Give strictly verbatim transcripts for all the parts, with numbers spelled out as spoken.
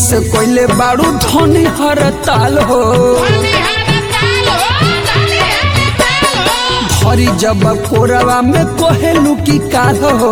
Police कोइले बारू धनी हड़ताल हो धरी जब कोरवा में कोहेलू की काल हो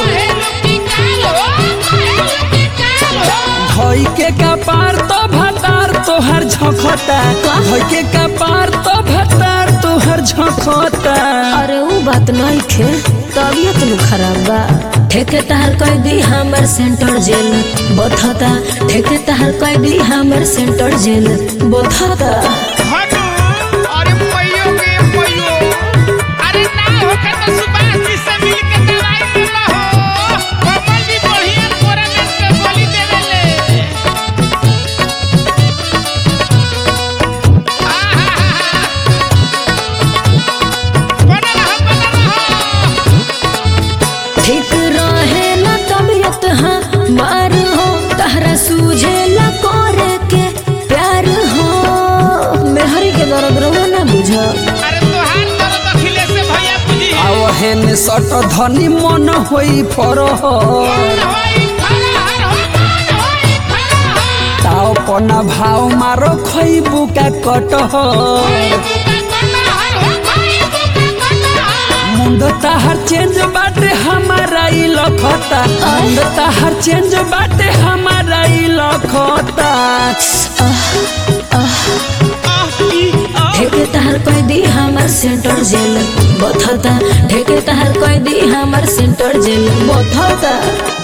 धोई के कपार तो भतार तोहर झोंकता धोई के कपार तो भतार तोहर झोंकता। अरे वो बात नहीं खे तबियत नु खराब बा ठेके तहर कह दी हमर सेंटर जेल बथता ठेके तहर कह दी हमर सेंटर जेल बथता। अरे पैयो के पैयो अरे ना होके तो सुभाष जी से मिल के दवाई ले लो कमल जी बढ़िया कोरोना के गोली देवे ले बना रहा बना रहा ठीक रहे ना तबियत हाँ मार हो तहरा सूझे ला करे के प्यार हो मेहरी के दर्द रहो ना बुझा। अरे तोहार दर्द अखिलेश से भैया बुझी आओ हेन सट धनी मन होई फरह ताओ पना भाव मारो खइबू का कटह मुंड ताहर चेंज बाटे हमारा ई लखता मुंड ताहर चेंज बाटे हमारा ई लखता। ठेके तहर कह दी हमर सेंटर जेल बथता ठेके तहर कह दी हमर सेंटर जेल बथता।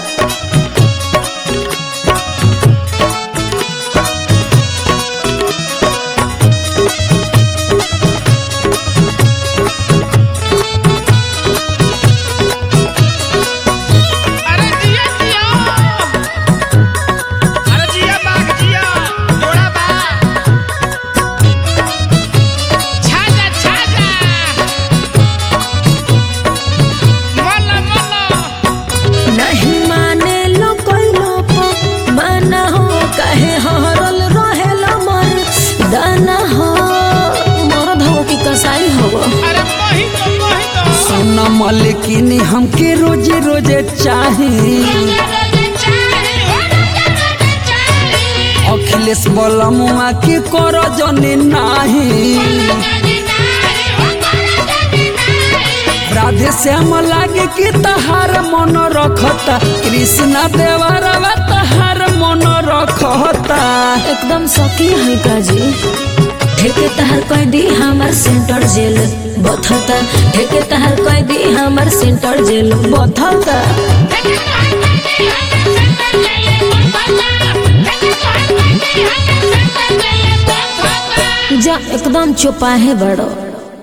अरे जिया जिया अरे जिया बाग जिया जोड़ा बा छाजा छाजा मल्ला मल्ला नहीं माने लो कोई लोप माना हो कहे हरल रहेला मन दाना हो मरद हो कि कसाई हो। अरे कही तो कही तो सोना मलिकिनी हमके रोजे रोजे चाही अखिलेश बलमुआ के कर जने नाही राधे श्याम लागे कि तहार मन रखता कृष्णा देवरवा तहार मन रखता। एकदम सकी है काजी ठेके तहर कह दी हमर सेंटर जेल बथता ठेके तहर कह दी हमर सेंटर जेल बथता। जा एकदम चुपाहे बड़ो।